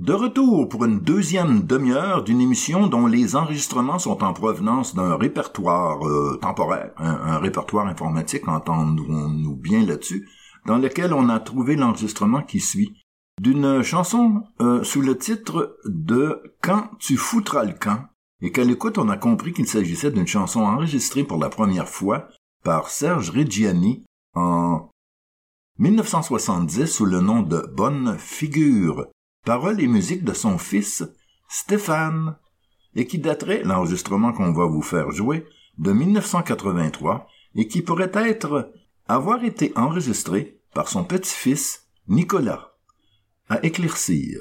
De retour pour une deuxième demi-heure d'une émission dont les enregistrements sont en provenance d'un répertoire temporaire, un répertoire informatique, entendons-nous bien là-dessus, dans lequel on a trouvé l'enregistrement qui suit, d'une chanson sous le titre de « Quand tu foutras le camp », et qu'à l'écoute on a compris qu'il s'agissait d'une chanson enregistrée pour la première fois par Serge Reggiani en 1970 sous le nom de « Bonne figure », paroles et musique de son fils Stéphane, et qui daterait, l'enregistrement qu'on va vous faire jouer, de 1983, et qui pourrait avoir été enregistré par son petit-fils Nicolas. À éclaircir.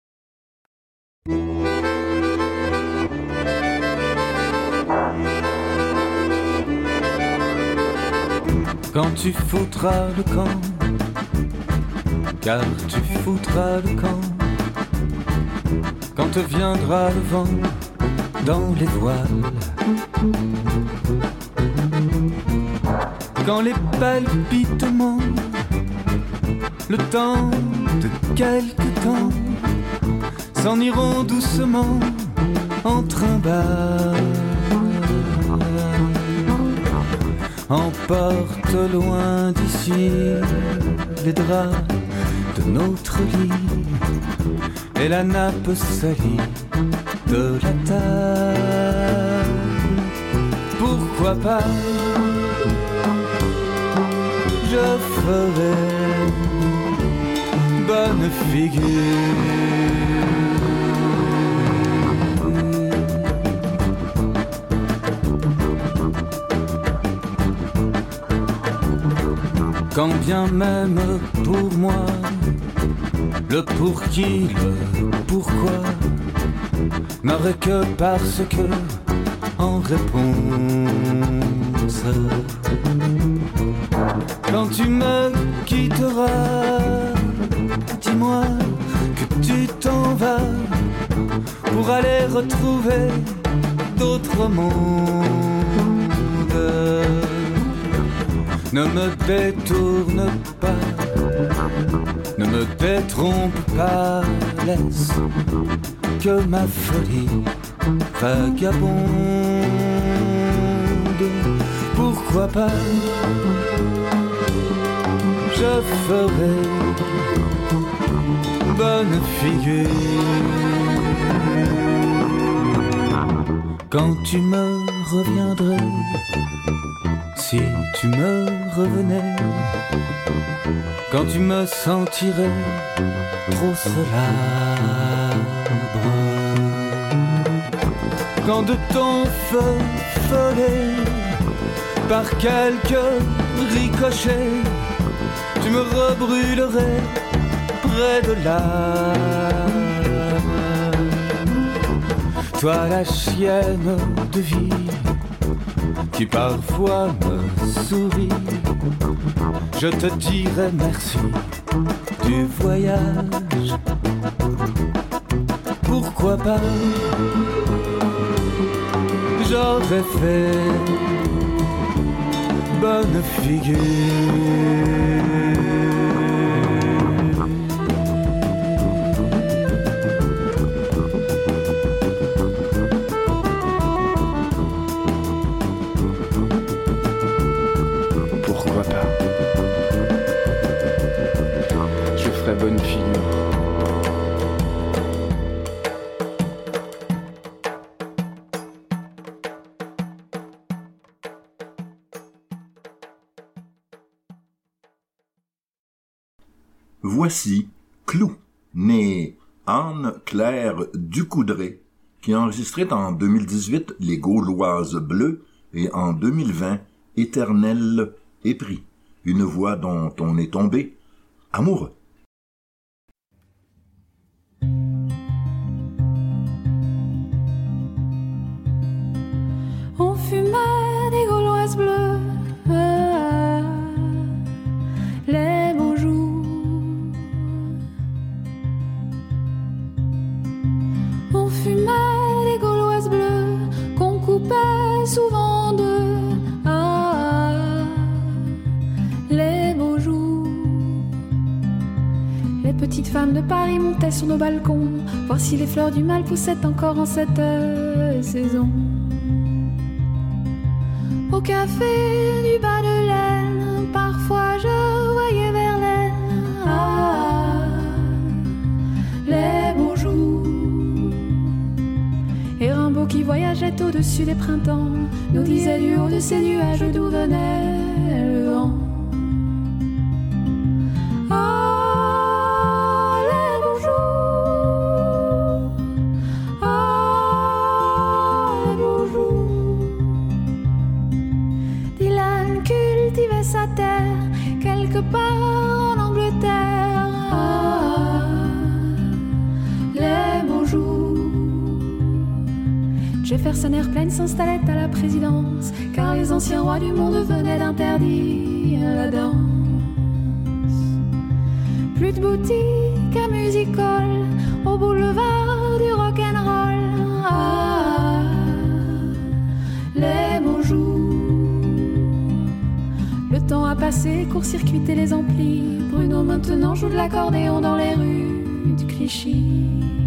Quand tu foutras le camp, car tu foutras le camp, quand te viendra le vent dans les voiles, quand les palpitements, le temps de quelque temps, s'en iront doucement en trimballe, emporte loin d'ici les draps de notre lit et la nappe salie de la table. Pourquoi pas, je ferai bonne figure. Quand bien même pour moi, le pour qui, le pourquoi, n'aurait que parce que en réponse. Quand tu me quitteras, dis-moi que tu t'en vas pour aller retrouver d'autres mondes. Ne me détourne pas, ne me détrompe pas, laisse que ma folie vagabonde. Pourquoi pas, je ferai bonne figure. Quand tu me reviendrais, si tu me revenais, quand tu me sentirais trop solâbre, quand de ton feu follet, par quelques ricochets, tu me rebrûlerais près de l'âme. Toi la chienne de vie qui parfois me sourit, je te dirai merci du voyage. Pourquoi pas, j'aurais fait bonne figure. Bonne figure. Voici Clou, née Anne-Claire Ducoudray, qui enregistrait en 2018 Les Gauloises bleues et en 2020 Éternel épris, une voix dont on est tombé amoureux. On fumait des gauloises bleues, les beaux jours. On fumait des gauloises bleues qu'on coupait souvent d'eux, les beaux jours. Les petites femmes de Paris montaient sur nos balcons, voir si les fleurs du mal poussaient encore en cette saison. Au café du bas de l'aile, parfois je voyais Verlaine. Ah, les beaux jours. Et Rimbaud qui voyageait au-dessus des printemps nous disait du haut de ces nuages d'où venait le vent. Ah, les beaux jours. Ah, les beaux jours. Dylan cultivait sa terre quelque part en Angleterre. Ah, les beaux jours. Jefferson Airplane s'installait à la présidence, car les anciens rois du monde venaient d'interdire la danse. Plus de boutiques à music hall, au boulevard du rock'n'roll. Ah, les beaux jours. Le temps a passé, court-circuité les amplis. Bruno maintenant joue de l'accordéon dans les rues de Clichy.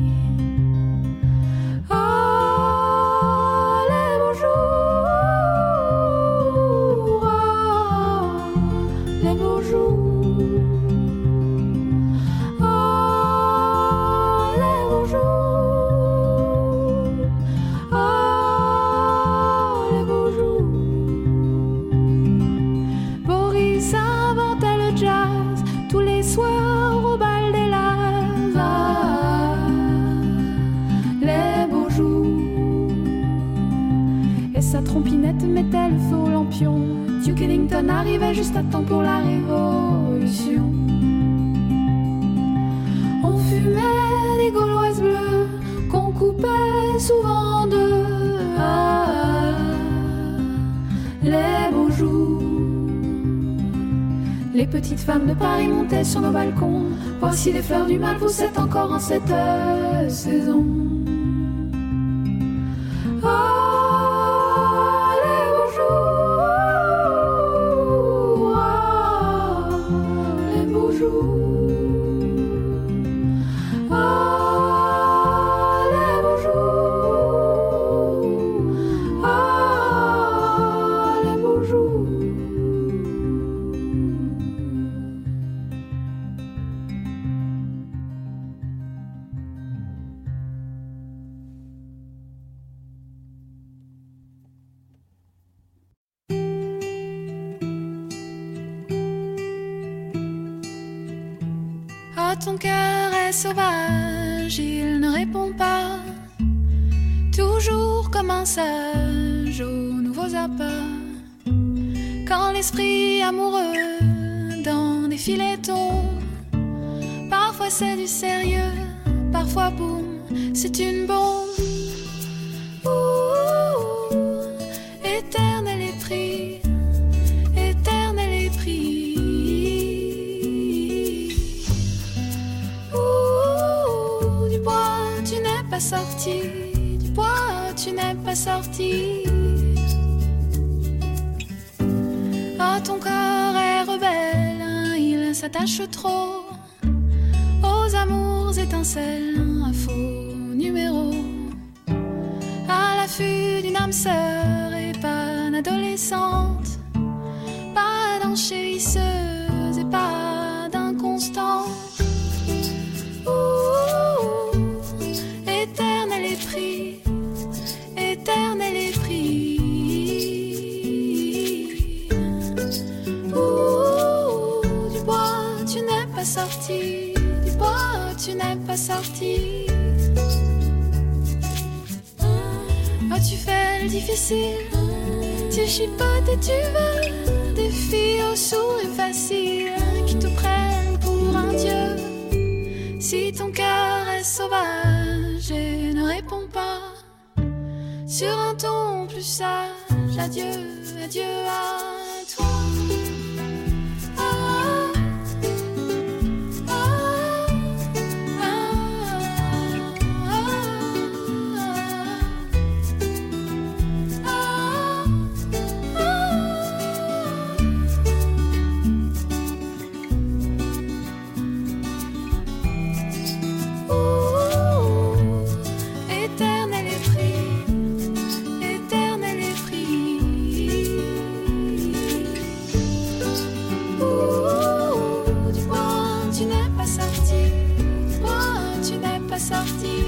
Trompinette mettait le feu au lampion. Duke Ellington arrivait juste à temps pour la révolution. On fumait des gauloises bleues qu'on coupait souvent en deux. Ah, les beaux jours. Les petites femmes de Paris montaient sur nos balcons, voir si les fleurs du mal poussaient encore en cette saison. Ah, ton cœur est sauvage, il ne répond pas, toujours comme un sage aux nouveaux appâts. Quand l'esprit amoureux dans des filets tombe, parfois c'est du sérieux, parfois boum, c'est une bombe. Ouh, éternel est pris, éternel est pris. Pas sorti, du bois tu n'es pas sorti. Ah, ton corps est rebelle, hein, il s'attache trop aux amours étincelles, un faux numéro. À l'affût d'une âme sœur et pas d'adolescente, pas d'enchérisseuse et pas d'inconstante. Éternel est pris, éternel est pris. Ouh, du bois tu n'es pas sorti, du bois tu n'es pas sorti. Oh, tu fais le difficile, tu chipotes et tu veux des filles au sourire facile qui te prennent pour un dieu. Si ton cœur est sauvage et ne répond pas, sur un ton plus sage, adieu, adieu à toi. Ah, ah, ah, ah, ah, ah. tu n'es pas sorti. Oh, tu n'es pas sorti.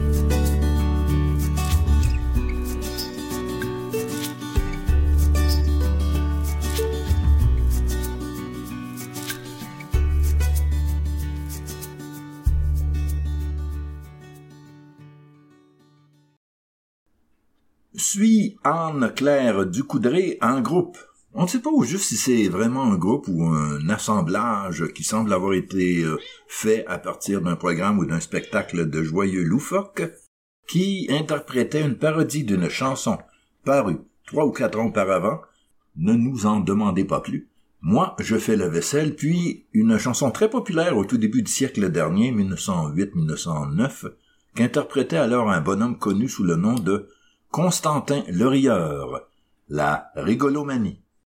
Suit Anne-Claire Ducoudray en groupe. On ne sait pas au juste si c'est vraiment un groupe ou un assemblage qui semble avoir été fait à partir d'un programme ou d'un spectacle de joyeux loufoque qui interprétait une parodie d'une chanson parue 3 ou 4 ans auparavant. Ne nous en demandez pas plus. Moi, je fais la vaisselle, puis une chanson très populaire au tout début du siècle dernier, 1908-1909, qu'interprétait alors un bonhomme connu sous le nom de Constantin le Rieur, la rigolomanie.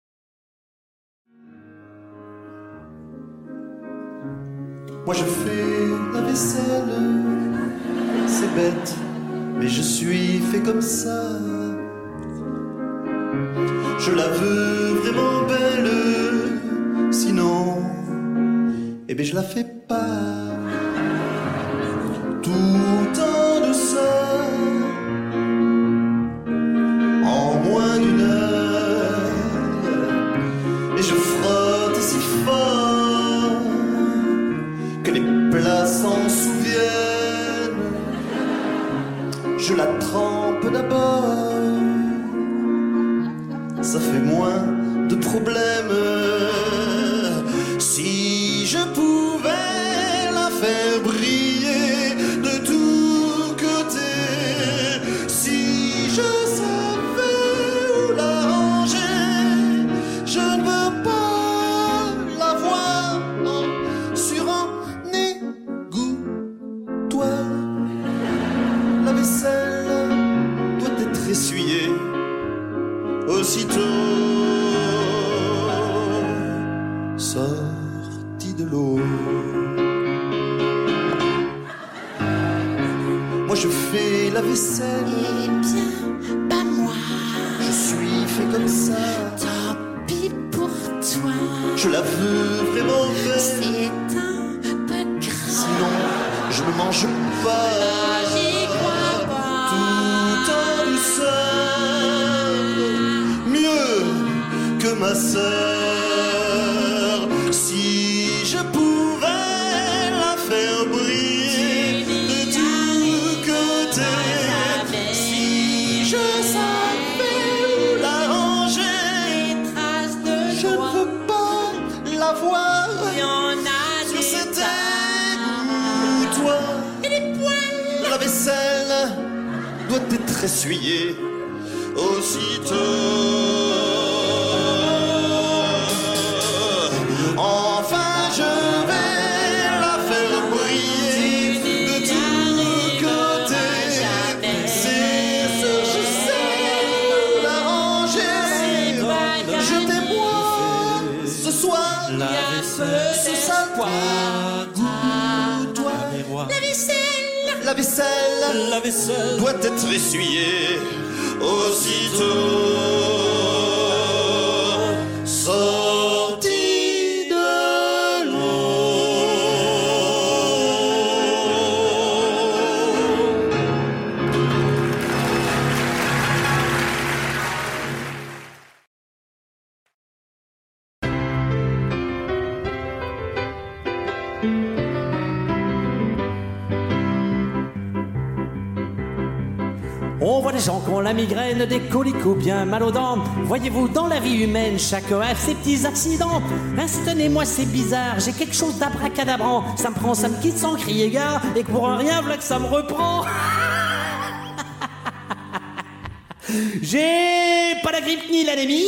Moi je fais la vaisselle, c'est bête, mais je suis fait comme ça. Je la veux vraiment belle, sinon, eh bien je la fais pas. Tout le temps de ça, en moins d'une heure, et je frotte si fort que les plats s'en souviennent. Je la trempe d'abord, ça fait moins de problèmes. Si je pouvais la faire briller de tous côtés, si je savais où la ranger, je ne veux pas la voir sur un égouttoir. La vaisselle doit être essuyée aussitôt sortie de l'eau. Moi je fais la vaisselle. Eh bien, pas moi. Je suis fait comme ça. Tant pis pour toi. Je la veux vraiment belle. C'est un peu grave. Sinon, je me mange pas. J'y crois pas. Tout en douceur, mieux que ma sœur. Si je pouvais la faire briller de tous côtés, si je savais où la ranger, je ne veux pas la voir sur cet égouttoir. La vaisselle doit être essuyée aussitôt. Enfin je vais la faire briller de tous côtés. C'est ce que je sais la ranger. Jetez-moi ce soir ce sale gouttoir. La vaisselle doit être essuyée aussitôt sortie de l'eau. On voit des gens qui ont la migraine, des coliques ou bien mal aux dents. Voyez-vous, dans la vie humaine, chacun a ses petits accidents. Instantanez-moi, c'est bizarre, j'ai quelque chose d'abracadabrant. Ça me prend, ça me quitte sans crier gare, et que pour un rien, voilà que ça me reprend. J'ai pas la grippe ni l'anémie,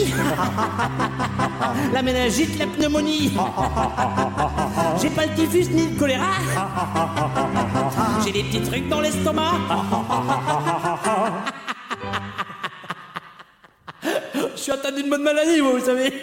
la méningite, la pneumonie. J'ai pas le typhus ni le choléra. J'ai des petits trucs dans l'estomac. Je suis atteint d'une bonne maladie, moi, vous savez.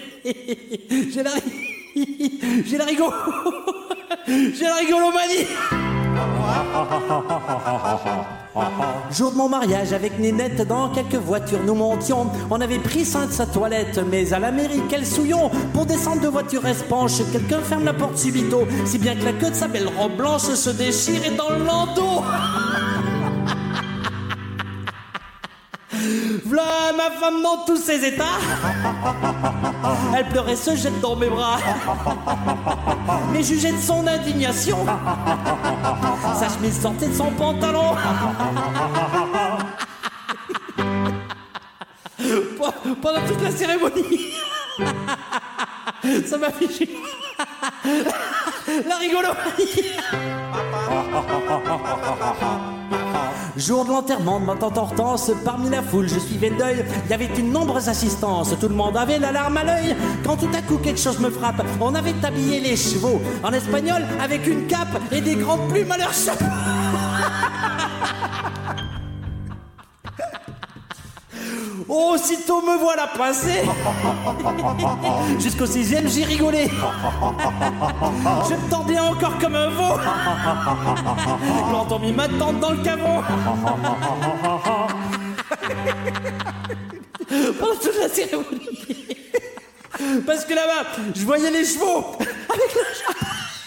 J'ai la rigolomanie. Jour de mon mariage avec Ninette, dans quelques voitures nous montions. On avait pris soin de sa toilette, mais à la mairie, quel souillon. Pour descendre de voiture, elle se penche, quelqu'un ferme la porte subito, si bien que la queue de sa belle robe blanche se déchire et dans le landau. V'là ma femme dans tous ses états. Elle pleurait, se jette dans mes bras, mais jugeait de son indignation. Sa chemise sortait de son pantalon. Pendant toute la cérémonie, ça m'a fichu la rigolomanie. Jour de l'enterrement de ma tante Hortense, parmi la foule je suivais le deuil. Il y avait une nombreuse assistance, tout le monde avait la larme à l'œil. Quand tout à coup quelque chose me frappe, on avait habillé les chevaux en espagnol avec une cape et des grandes plumes à leur chapeau. Aussitôt me voilà pincé. Jusqu'au 6e j'ai rigolé. Je me tordais encore comme un veau quand on mit ma tante dans le caveau. Pendant toute la cérémonie, parce que là-bas je voyais les chevaux avec le chat.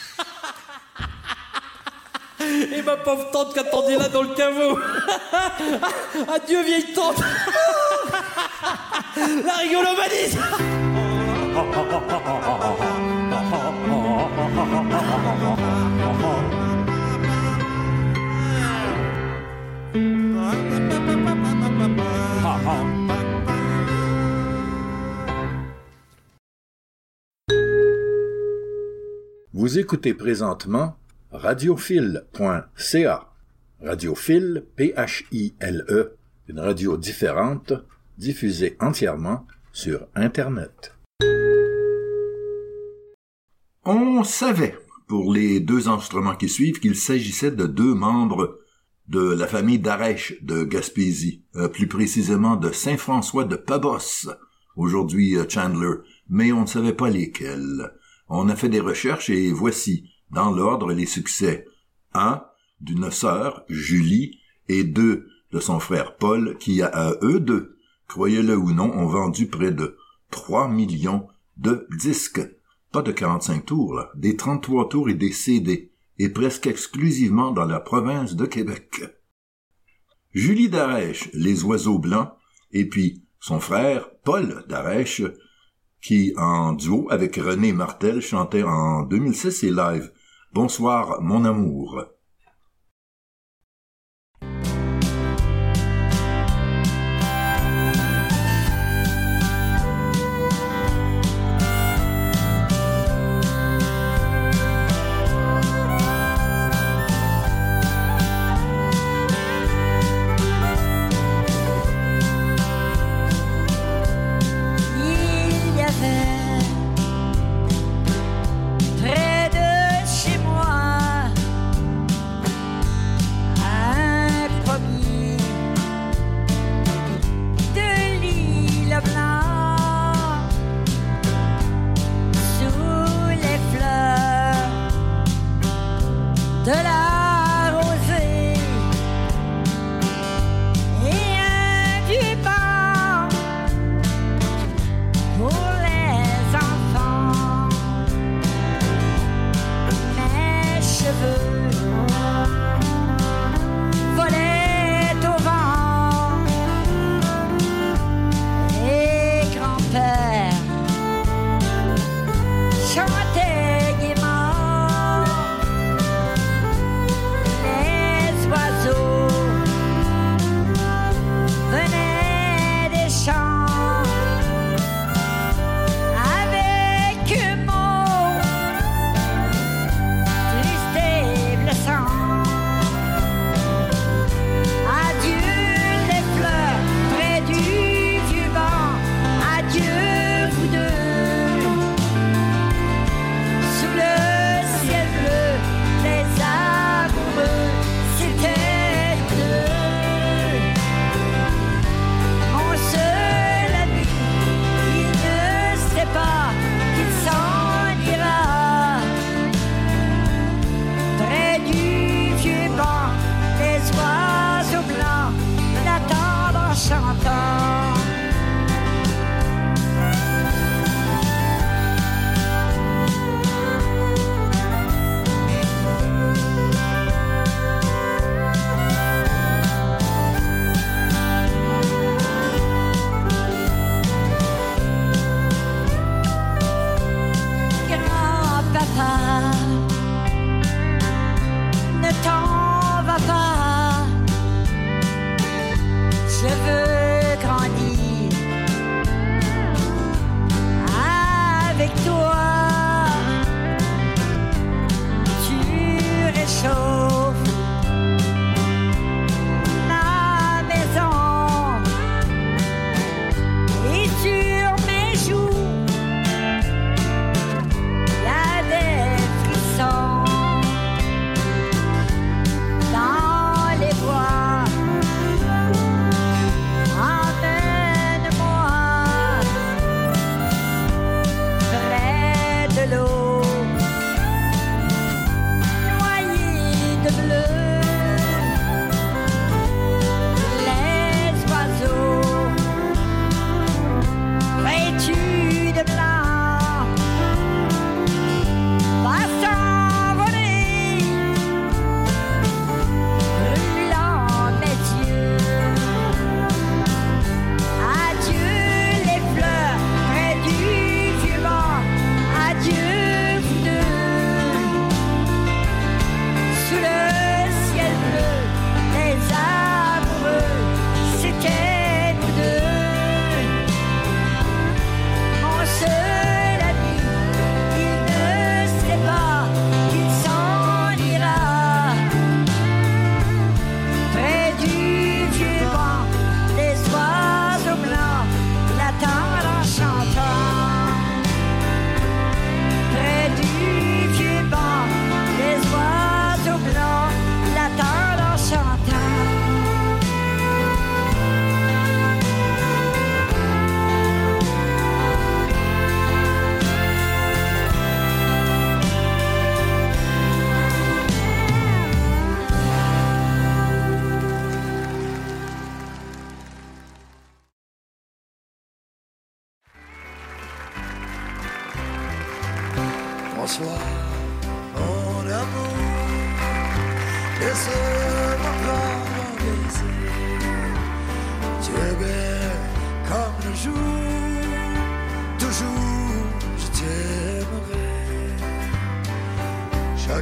Et ma pauvre tante qui attendait là dans le caveau. Adieu vieille tante. La rigolomanie. Vous écoutez présentement radiophile.ca. Radiophile, P-H-I-L-E, une radio différente, diffusée entièrement sur Internet. On savait, pour les deux enregistrements qui suivent, qu'il s'agissait de deux membres de la famille d'Arèche de Gaspésie, plus précisément de Saint-François de Pabos, aujourd'hui Chandler, mais on ne savait pas lesquels. On a fait des recherches et voici, dans l'ordre, les succès. 1, d'une sœur, Julie, et 2, de son frère Paul, qui, à eux deux, croyez-le ou non, ont vendu près de 3 millions de disques. Pas de 45 tours, là, des 33 tours et des CD, et presque exclusivement dans la province de Québec. Julie d'Arèche, Les Oiseaux Blancs, et puis son frère Paul d'Arèche, qui, en duo avec René Martel, chantait en 2006 et live « Bonsoir, mon amour ».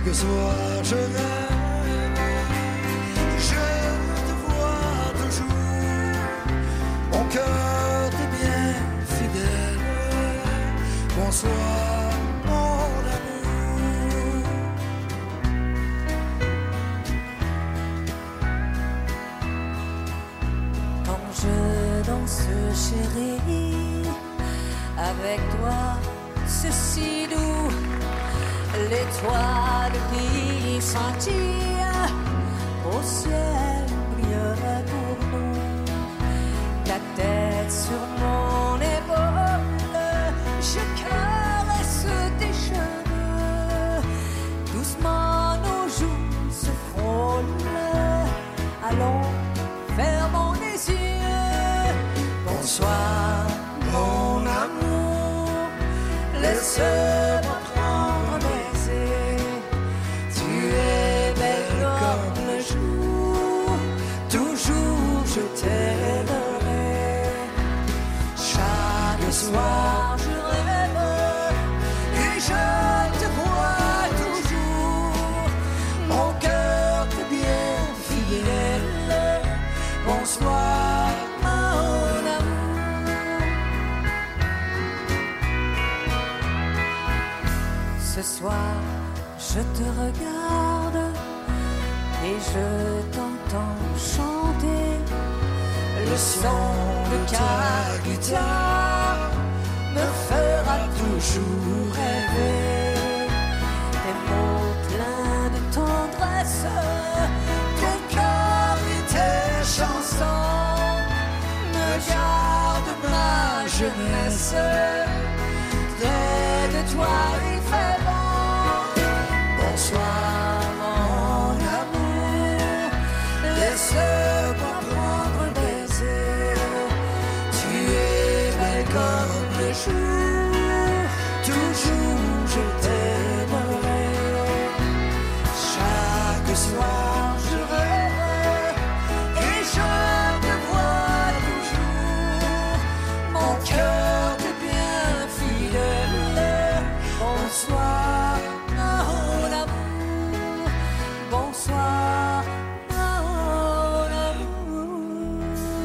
Chaque soir je rêve, je te vois toujours. Mon cœur t'est bien fidèle. Bonsoir mon amour. Quand je danse chérie, avec toi c'est si doux. L'étoile qui scintille au ciel brille pour nous. Ta tête sur mon épaule, je caresse tes cheveux. Doucement nos joues se frôlent. Allons, fermons les yeux. Bonsoir mon amour, laisse-moi prendre baiser. Tu es belle comme le jour, toujours je t'aimerai. Chaque soir je rêve et je te vois toujours. Mon cœur t'est bien fidèle. Bonsoir mon amour. Ce soir je te regarde et je t'entends chanter. Le son de ta guitare me fera toujours rêver. Tes mots pleins de tendresse, ton cœur et tes chansons me gardent ma jeunesse. Près de toi il fait bon. Bonsoir mon amour, laisse-moi prendre un baiser. Tu es belle comme le jour, toujours je t'aimerai. Chaque soir je rêve et je te vois toujours. Mon cœur t'est bien fidèle. Bonsoir mon amour, bonsoir mon amour.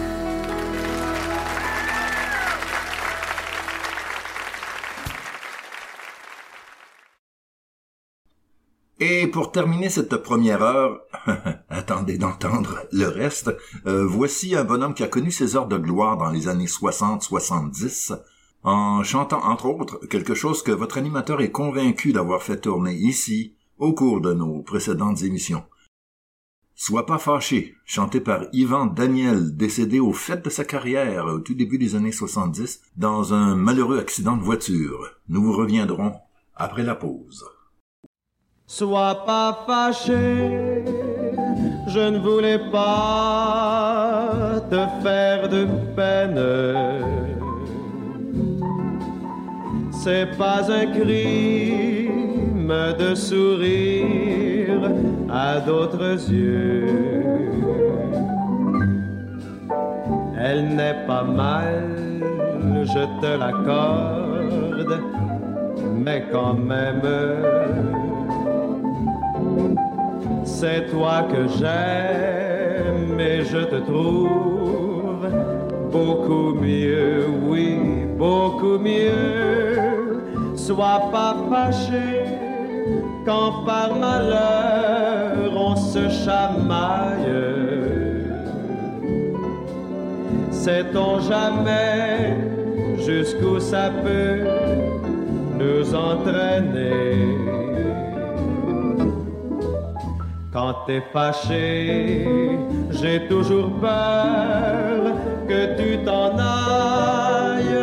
Et pour terminer cette première heure, attendez d'entendre le reste, voici un bonhomme qui a connu ses heures de gloire dans les années 60-70, en chantant entre autres quelque chose que votre animateur est convaincu d'avoir fait tourner ici au cours de nos précédentes émissions. Sois pas fâché, chanté par Yvan Daniel, décédé au fait de sa carrière au tout début des années 70 dans un malheureux accident de voiture. Nous vous reviendrons après la pause. Sois pas fâché, je ne voulais pas te faire de peine. C'est pas un crime de sourire à d'autres yeux. Elle n'est pas mal, je te l'accorde, mais quand même, c'est toi que j'aime et je te trouve beaucoup mieux, oui, beaucoup mieux. Sois pas fâché quand par malheur on se chamaille. Sait-on jamais jusqu'où ça peut nous entraîner? Quand t'es fâché, j'ai toujours peur que tu t'en ailles.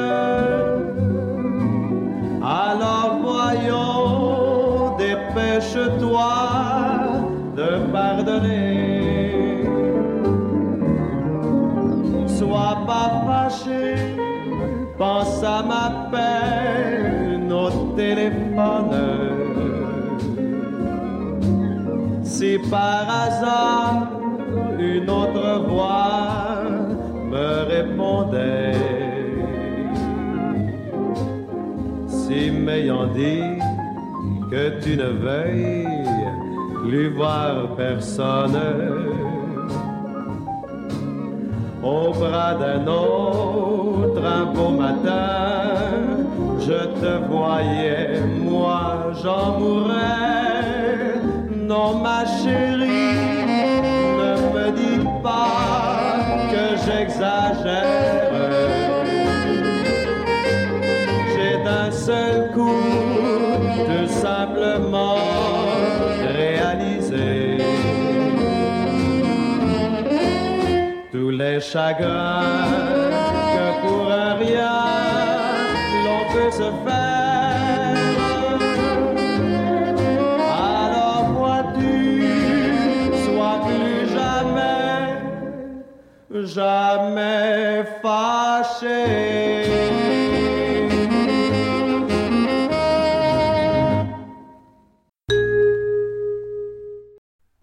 Alors voyons, dépêche-toi de pardonner. Sois pas fâché, pense à ma peine au téléphone. Si par hasard une autre voix me répondait, si m'ayant dit que tu ne veuilles voir personne. Au bras d'un autre, un beau matin, je te voyais, moi j'en mourrais. Non ma chérie, ne me dis pas que j'exagère. J'ai d'un seul coup tout simplement réalisé tous les chagrins que pour un rien l'on peut se faire. Alors vois-tu, sois plus jamais fâché.